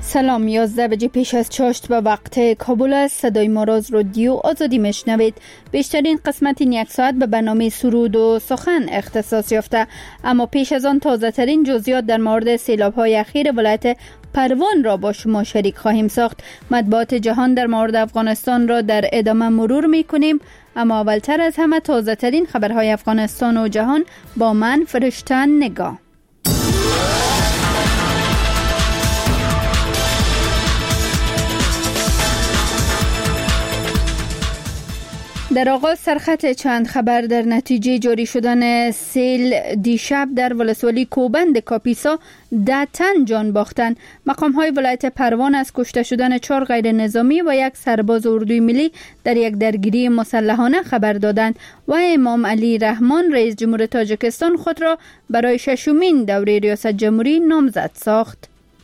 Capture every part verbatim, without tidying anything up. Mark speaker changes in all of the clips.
Speaker 1: سلام، یازده بجه پیش از چاشت به وقت کابل است. صدای ما را از رادیو آزادی میشنوید. بیشترین قسمت این یک ساعت به برنامه سرود و سخن اختصاص یافته، اما پیش از آن تازه ترین جزئیات در مورد سیلاب های اخیر ولایت پروان را با شما شریک خواهیم ساخت. مطبوعات جهان در مورد افغانستان را در ادامه مرور می کنیم، اما اولتر از همه تازه ترین خبرهای افغانستان و جهان با من فرشته نگاه. در آغاز سرخط چند خبر. در نتیجه جاری شدن سیل دیشب در ولسوالی کوبند کاپیسا ده تن جان باختند. مقام های ولایت پروان از کشته شدن چهار غیر نظامی و یک سرباز اردوی ملی در یک درگیری مسلحانه خبر دادند و امام علی رحمان رئیس جمهور تاجیکستان خود را برای ششمین دوره ریاست جمهوری نامزد ساخت.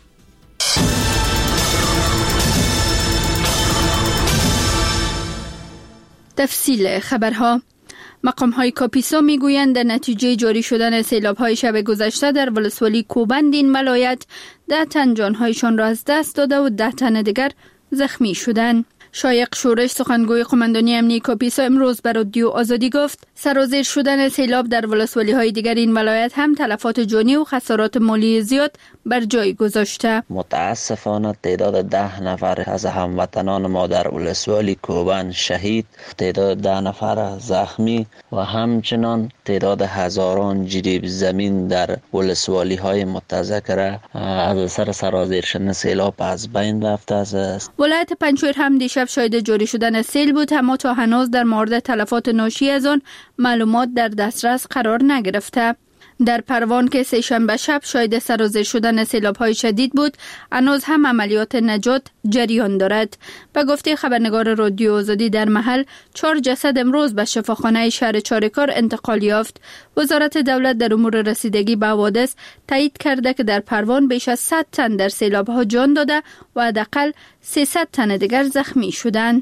Speaker 1: تفصیل خبرها. مقام های کاپیسا می گویند در نتیجه جاری شدن سیلاب های شب گذشته در ولسوالی کوبند این ولایت ده تن جانهایشان را از دست داده و ده تن دیگر زخمی شدند. شایق شورش سخنگوی قماندانی امنیتی کاپیسا امروز به رادیو آزادی گفت سرازیر شدن سیلاب در ولسوالی های دیگر این ولایت هم تلفات جانی و خسارات مالی زیاد بر جای گذاشته.
Speaker 2: متاسفانه تعداد ده نفر از هموطنان ما در ولسوالی کوبند شهید، تعداد ده نفر زخمی و همچنان تعداد هزاران جریب زمین در ولسوالی های متذکره از اثر سرازیر شدن سیلاب از بین رفته است.
Speaker 1: ولایت پنجشیر هم دیشب شاهد جاری شدن سیل بود، اما تا هنوز در مورد تلفات ناشی از آن معلومات در دسترس قرار نگرفته. در پروان که سه شنبه شب شاهد سرازیر شدن سیلاب‌های شدید بود، هنوز هم عملیات نجات جریان دارد. به گفته خبرنگار رادیو آزادی در محل، چهار جسد امروز به شفاخانه شهر چارکار انتقال یافت. وزارت دولت در امور رسیدگی به حوادث تایید کرده که در پروان بیش از صد تن در سیلاب‌ها جان داده و حداقل سیصد تن دیگر زخمی شدند.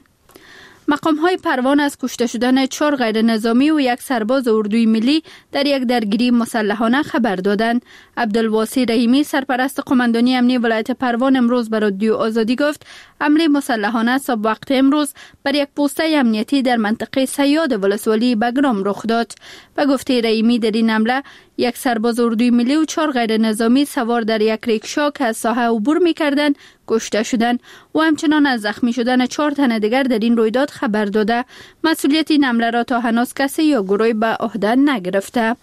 Speaker 1: مقام های پروان از کشته شدن چهار غیر نظامی و یک سرباز اردوی ملی در یک درگیری مسلحانه خبر دادند. عبدالواسی رحیمی سرپرست قماندانی امنیتی ولایت پروان امروز به رادیو آزادی گفت حمله مسلحانه صبح وقت امروز بر یک پوسته امنیتی در منطقه صیاد ولسوالی بگرام رخ داد. به گفته رحیمی در این حمله یک سرباز اردوی ملی و چهار غیر نظامی سوار در یک ریکشا که از ساحه عبور می‌کردند کشته شدند و همچنان از زخمی شدن چهار تن دیگر در این رویداد خبر داده. مسئولیت این حمله را تا هنوز کسی یا گروهی به عهده نگرفته.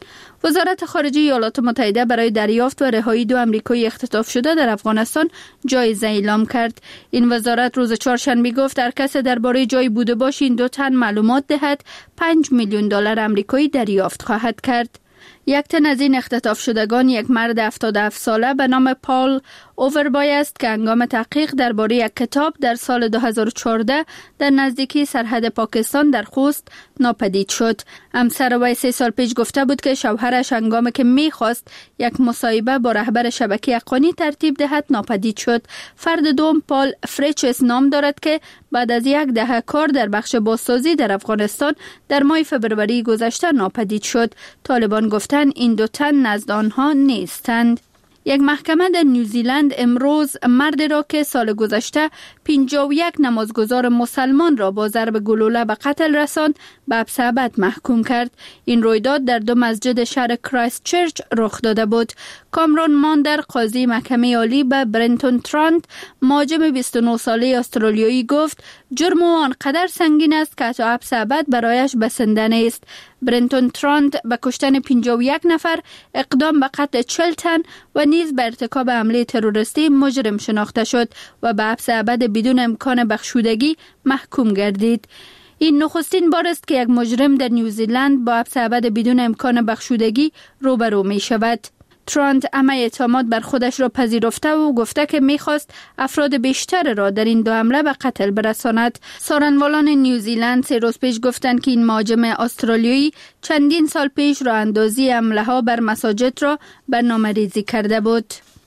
Speaker 1: وزارت خارجه ایالات متحده برای دریافت و رهایی دو آمریکایی اختطاف شده در افغانستان جایزه اعلام کرد. این وزارت روز چهارشنبه گفت هر کس درباره جای بوده باشد این دو تن معلومات دهد پنج میلیون دلار آمریکایی دریافت خواهد کرد. یک تن از این اختطاف شدگان یک مرد هفتاد و هفت ساله به نام پال اووربای است که هنگام تحقیق درباره یک کتاب در سال دو هزار و چهارده در نزدیکی سرحد پاکستان در خوست ناپدید شد. همسر وی سه سال پیش گفته بود که شوهرش هنگامی که می‌خواست یک مصاحبه با رهبر شبکه حقانی ترتیب دهد ناپدید شد. فرد دوم پال فریچس نام دارد که بعد از یک دهه کار در بخش بازسازی در افغانستان در ماه فبروری گذشته ناپدید شد. طالبان گفتند این دو تن نزد آنها نیستند. یک محکمه در نیوزیلند امروز مردی را که سال گذشته پنجاه و یک نمازگزار مسلمان را با ضرب گلوله به قتل رساند به حبس ابد محکوم کرد. این رویداد در دو مسجد شهر کرایست چرچ رخ داده بود. کامرون ماندر قاضی محکمه عالی به برنتون ترانت مهاجم بیست و نه ساله استرالیایی گفت جرم او آنقدر سنگین است که حتی حبس ابد برایش بسنده نیست. برنتون ترانت به کشتن پنجاه و یک نفر، اقدام به قتل چهل تن و نیز به ارتکاب حمله تروریستی مجرم شناخته شد و به حبس ابد بدون امکان بخشودگی محکوم گردید. این نخستین بار است که یک مجرم در نیوزیلند با حبس ابد بدون امکان بخشودگی روبرو می شود. ترانت همه اتهامات بر خودش را پذیرفته و گفته که میخواست افراد بیشتر را در این دو حمله به قتل برساند. سارنوالان نیوزیلند سه روز پیش گفتند که این مهاجم استرالیایی چندین سال پیش راه اندازی حمله ها بر مساجد را برنامه‌ریزی کرده بود.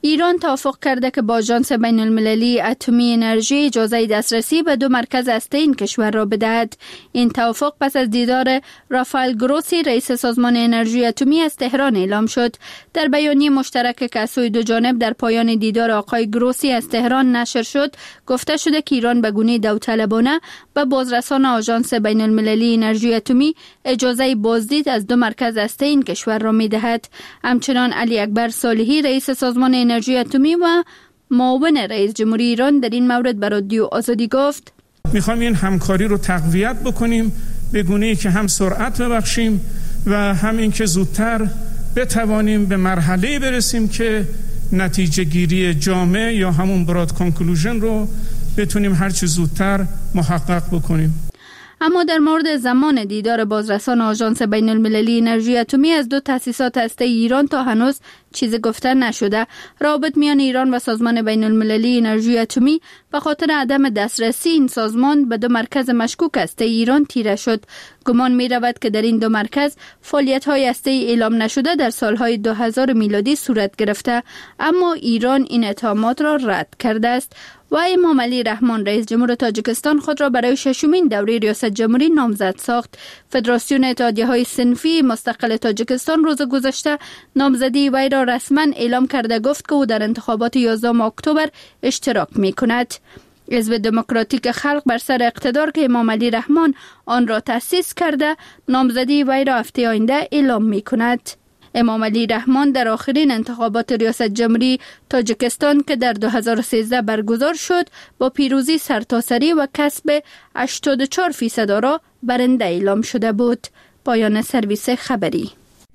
Speaker 1: ایران توافق کرده که با آژانس بین المللی اتمی انرژی اجازه دسترسی به دو مرکز هسته‌ای این کشور را بدهد. این توافق پس از دیدار رافائل گروسی رئیس سازمان انرژی اتمی از تهران اعلام شد. در بیانیه مشترک که از سوی دو جانب در پایان دیدار آقای گروسی از تهران نشر شد، گفته شده که ایران به گونه داوطلبانه به بازرسان آژانس بین المللی انرژی اتمی اجازه بازدید از دو مرکز هسته‌ای این کشور را می‌دهد. همچنان علی اکبر صالحی رئیس سازمان انرژی اتمی و معاون رئیس جمهوری ایران در این مورد به رادیو آزادی گفت:
Speaker 3: می‌خوایم این همکاری رو تقویت بکنیم به گونه‌ای که هم سرعت ببخشیم و هم اینکه زودتر بتوانیم به مرحله برسیم که نتیجه گیری جامع یا همون براد کانکلوژن رو بتونیم هر چه زودتر محقق بکنیم.
Speaker 1: اما در مورد زمان دیدار بازرسان آژانس بین المللی انرژی اتمی از دو تأسیسات هسته‌ای ایران تا هنوز چیزی گفته نشده. روابط میان ایران و سازمان بین المللی انرژی اتمی به خاطر عدم دسترسی این سازمان به دو مرکز مشکوک هسته‌ای ایران تیره شد. گمان می رود که در این دو مرکز فعالیت‌های هسته‌ای اعلام نشده در سالهای دو هزار میلادی صورت گرفته، اما ایران این اتهامات را رد کرده است. و امام علی رحمان رئیس جمهور تاجیکستان خود را برای ششمین دوره ریاست جمهوری نامزد ساخت. فدراسیون اتحادیه‌های صنفی مستقل تاجیکستان روز گذشته نامزدی وی را رسما اعلام کرده گفت که او در انتخابات یازدهم اکتبر اشتراک می‌کند. حزب دموکراتیک خلق بر سر اقتدار که امام علی رحمان آن را تأسیس کرده نامزدی وی را هفته آینده اعلام می‌کند. امام علی رحمان در آخرین انتخابات ریاست جمهوری تاجیکستان که در دو هزار و سیزده برگزار شد با پیروزی سرتاسری و کسب هشتاد و چهار فیصد آرا برنده اعلام شده بود. پایان سرویس خبری.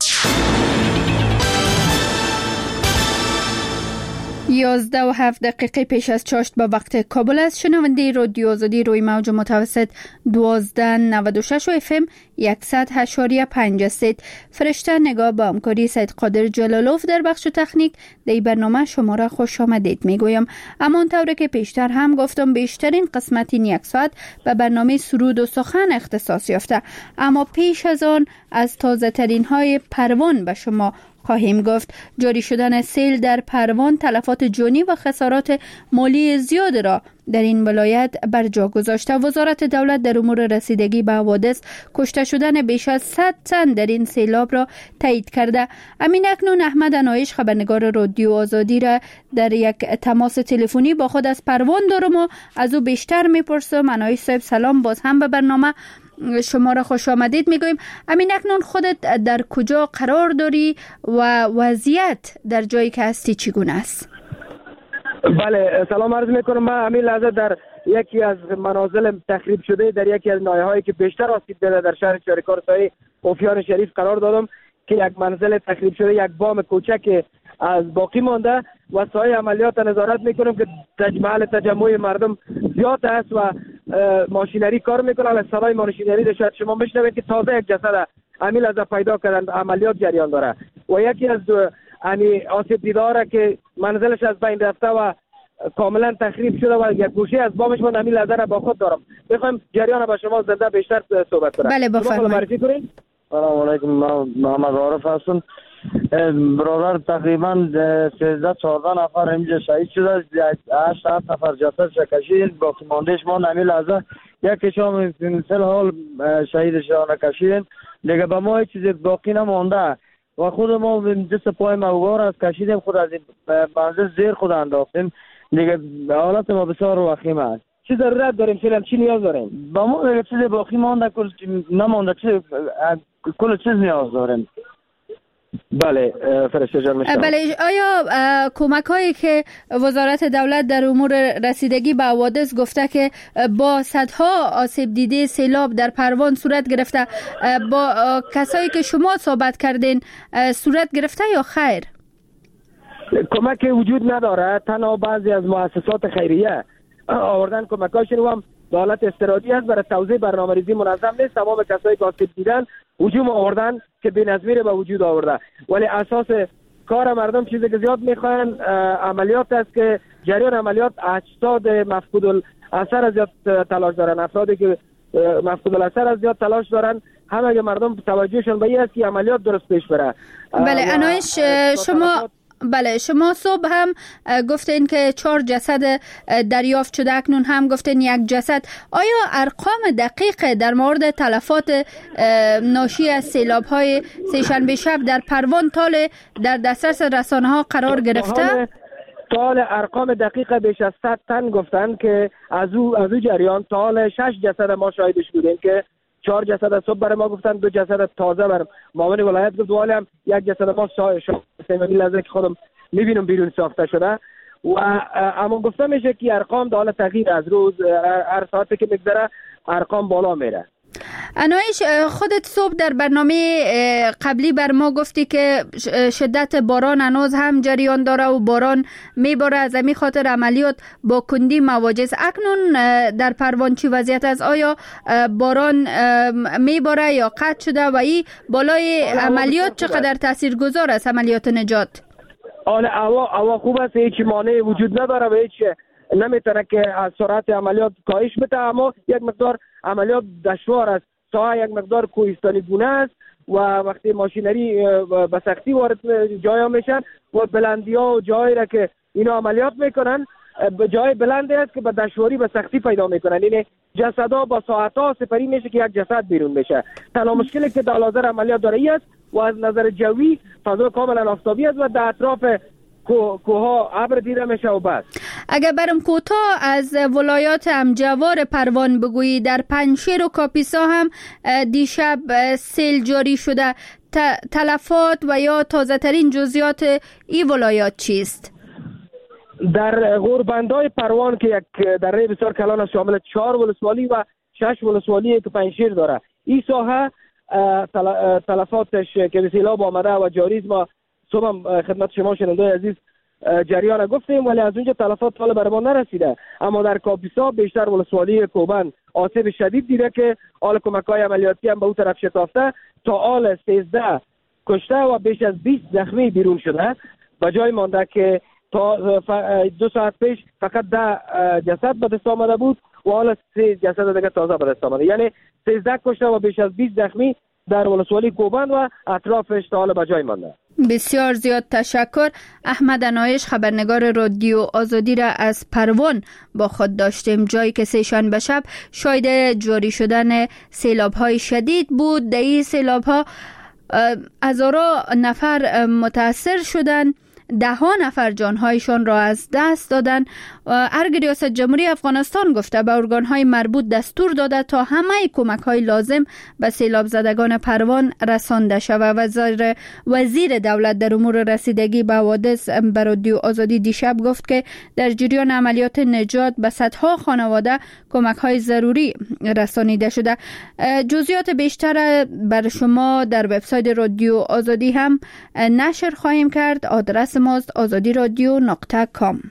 Speaker 1: یازده و هفت دقیقه پیش از چاشت با وقت کابل است. شنونده رادیو آزادی روی موج متوسط دوازده نود و شش و اف ام صد و هشت و پنج است. فرشته نگاه با همکاری سید قادر جلالوف در بخش تکنیک در برنامه شما را خوش آمدید میگویم. اما طوری که پیشتر هم گفتم بیشترین قسمت این یک ساعت به برنامه سرود و سخن اختصاص یافته، اما پیش از آن از تازه ترین های پروان به شما خواهیم گفت. جاری شدن سیل در پروان تلفات جانی و خسارات مالی زیاد را در این ولایت بر جا گذاشته. وزارت دولت در امور رسیدگی به حوادث کشته شدن بیش از صد تن در این سیلاب را تایید کرده. امین اکنون احمد انایش خبرنگار رادیو آزادی را در یک تماس تلفنی با خود از پروان دارم و از او بیشتر میپرسم. انایش صاحب سلام، باز هم به برنامه شما را خوش آمدید میگویم. امین اکنون خودت در کجا قرار داری و وضعیت در جایی که هستی چگونه است؟
Speaker 4: بله سلام عرض میکنم. من همین لحظه در یکی از منازل تخریب شده در یکی از ناحیه‌هایی که بیشتر آسیب دیده در شهر چاریکار سایه اوفیان شریف قرار دادم که یک منزل تخریب شده، یک بام کوچک از باقی مانده و سایه عملیات نظارت میکنم که محل تجمع مردم زیاد است و ماشینری کار میکنن. از صدای ماشینری در شاید شما بشنوید که تازه یک جسد امیل از پیدا کردن، عملیات جریان داره و یکی از یعنی آسیب دیداره که منزلش از بین رفته و کاملا تخریب شده و یک گوشه از بامش من امیل از با خود دارم. میخوایم جریان با شما زنده بیشتر صحبت کنم.
Speaker 1: بله بفرمایید.
Speaker 5: سلام علیکم، من محمد عارف هستم. برادر تقریبا سیزده چهارده نفر اینجا شهید شده، هشت هفت نفر جسد کشید، باقی ماندهش ما نمی لحظه یکی شام مثل حال شهیدش کشیدیم دیگه. به ما هیچ چیزی باقی نمانده و خود ما دست پای موگار از کشیدیم، خود از منزل زیر خود انداختیم دیگه. حالت ما بسیار وخیم است.
Speaker 4: چی ضرورت داریم؟ چی چی نیاز داریم؟
Speaker 5: با ما دیگه چیزی باقی مانده کل نمانده، چی کل چیز نیاز داریم.
Speaker 4: بله فرشته جان میشم.
Speaker 1: بله، آیا کمک هایی که وزارت دولت در امور رسیدگی به حوادث گفته که با صدها آسیب دیده سیلاب در پروان صورت گرفته، با کسایی که شما صحبت کردین صورت گرفته یا خیر؟
Speaker 4: کمک وجود نداره، تنها بعضی از مؤسسات خیریه آوردن کمکاشون و هم دولت استراتژی است برای توزیع برنامه‌ریزی منظم نیست. تمام کسایی که آسیب دیدن هجوم آوردن که بی‌نظمی رو به وجود آورده، ولی اساس کار مردم چیزی که زیاد میخوان عملیات است که جریان عملیات هشتاد مفقود الاثر از زیاد تلاش دارن، افرادی که مفقود الاثر از زیاد تلاش دارن. همه مردم توجهشون به این است که عملیات درست پیش بره.
Speaker 1: بله انایش، شما بله، شما صبح هم گفتین که چهار جسد دریافت شده، اکنون هم گفتین یک جسد. آیا ارقام دقیق در مورد تلفات ناشی از سیلاب های سه‌شنبه شب در پروان تال در دسترس رسانه ها قرار گرفته؟
Speaker 4: تال ارقام دقیق بیش از صد تن گفتن که از او از او جریان تال شش جسد ما شاهدش بودیم که چهار جسد صبح برای ما گفتن، دو جسد تازه برای معاون ولایت گفت، ولی هم یک جسد ما شاهد شدیم لحظه که خودم میبینم بیرون ساخته شده و اما گفته میشه که ارقام دال تغییر از روز هر ساعتی که میگذره ارقام بالا میره.
Speaker 1: انایش، خودت صبح در برنامه قبلی بر ما گفتی که شدت باران هنوز هم جریان داره و باران میباره، از همین خاطر عملیات با کندی مواجه است. اکنون در پروان چی وضعیت است؟ آیا باران میباره یا قطع شده و این بالای عملیات چقدر تاثیرگذار است عملیات نجات؟
Speaker 4: آن هوا هوا خوب است، هیچ مانعی وجود نداره و هیچ نمیتونه که از سرعت عملیات کاهش بده، اما یک مقدار عملیات دشوار است. ساحه یک مقدار کوهستانی گونه است و وقتی ماشینری به سختی وارد جای ها میشن و بلندی ها و جایی را که اینا عملیات میکنن به جای بلندی است که به دشواری به سختی پیدا میکنن. یعنی جسدها با ساعت ها سپری میشه که یک جسد بیرون میشه. تنها مشکلی که در حاضر عملیات داره ای است و از نظر جوی فضا کاملا آفتابی است و در اطراف کوها ابر دیده میشه و بس.
Speaker 1: اگر برم کوتاه از ولایات همجوار پروان بگویی، در پنجشیر و کاپیسا هم دیشب سیل جاری شده. تلفات و یا تازه ترین جزئیات این ولایات چیست؟
Speaker 4: در غوربندای پروان که یک دره بسیار کلان است شامل چهار ولسوالی و شش ولسوالی که پنجشیر داره، این ساحه تلفاتش که به سیلاب آمده و جاری ما صبح خدمت شما شنوندگان عزیز جریان گفتیم، ولی از اونجا تلفات حال بر ما نرسیده. اما در کاپیسا بیشتر ولسوالی کوبن آسیب شدید دیده که آل کمک‌های عملیاتی هم به اون طرف شتافته. تا آل سیزده کشته و بیش از بیست زخمی بیرون شده. به جای مانده که تا دو ساعت پیش فقط ده جسد به دست آمده بود و حالا سه جسد دیگه تازه به دست آمده، یعنی سیزده کشته و بیش از بیست زخمی در ولسوالی کوبن و اطرافش تا حالا به جای مانده.
Speaker 1: بسیار زیاد تشکر. احمد انایش، خبرنگار رادیو آزادی را از پروان با خود داشتیم، جایی که سه‌شنبه شب شاهد جاری شدن سیلاب‌های شدید بود. در این سیلاب‌ها هزاران نفر متاثر شدند، ده ها نفر جانهایشان را از دست دادن. ارگ ریاست جمهوری افغانستان گفته به ارگانهای مربوط دستور داده تا همه کمک های لازم به سیلاب زدگان پروان رسانده شود. وزیر وزیر دولت در امور رسیدگی به حوادث به رادیو آزادی دیشب گفت که در جریان عملیات نجات به صدها خانواده کمک های ضروری رسانیده شده. جزئیات بیشتر بر شما در وبسایت رادیو آزادی هم نشر خواهیم کرد. آدرس ماست آزادی رادیو نقطه کام.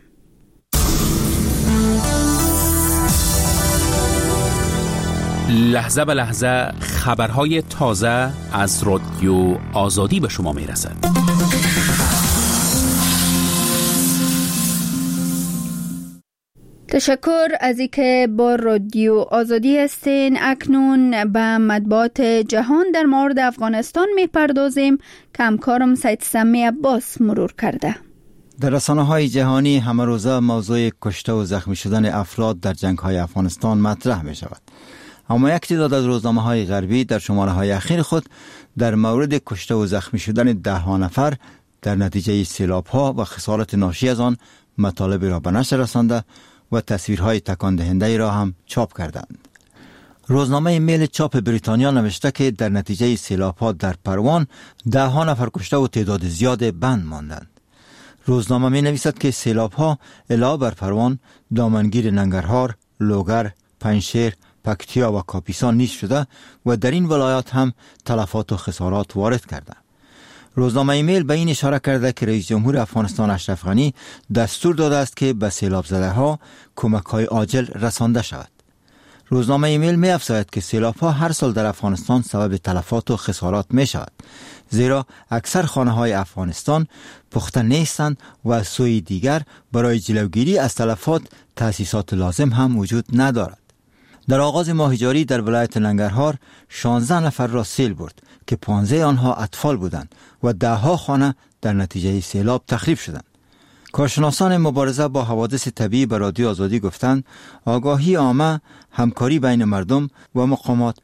Speaker 6: لحظه به لحظه خبرهای تازه از رادیو آزادی به شما میرسد.
Speaker 1: تشکر از اینکه با رادیو آزادی هستین. اکنون به مطبوعات جهان در مورد افغانستان میپردازیم که همکارم سید سمی عباس مرور کرده.
Speaker 7: در رسانه‌های جهانی همه روزه موضوع کشته و زخمی شدن افراد در جنگ‌های افغانستان مطرح می شود. اما یک تعداد از روزنامه‌های غربی در شماره‌های اخیر خود در مورد کشته و زخمی شدن ده ها نفر در نتیجه سیلاب‌ها و خسارات ناشی از آن مطالب را به نشر رسانده و تصویرهای تکان دهنده را هم چاپ کردند. روزنامه میل چاپ بریتانیا نوشته که در نتیجه سیلاب‌ها در پروان ده ها نفر کشته و تعداد زیاد بند ماندند. روزنامه می نویسد که سیلاب‌ها علاوه بر پروان، دامنگیر ننگرهار، لوگر، پنجشیر، پکتیا و کاپیسا نیز شده و در این ولایات هم تلفات و خسارات وارد کرده. روزنامه ایمیل به این اشاره کرده که رئیس جمهور افغانستان اشرف غنی دستور داده است که به سیلاب زده ها کمک های عاجل رسانده شود. روزنامه ایمیل می افزاید که سیلاب ها هر سال در افغانستان سبب تلفات و خسارات می شود، زیرا اکثر خانه های افغانستان پخته نیستند و از سوی دیگر برای جلوگیری از تلفات تأسیسات لازم هم وجود ندارد. در آغاز ماه جاری در ولایت ننگرهار شانزده نفر را سیل برد که پانزده آنها اطفال بودند و ده ها خانه در نتیجه سیلاب تخریب شدند. کارشناسان مبارزه با حوادث طبیعی به رادیو آزادی گفتند آگاهی عامه، همکاری بین مردم و مقامات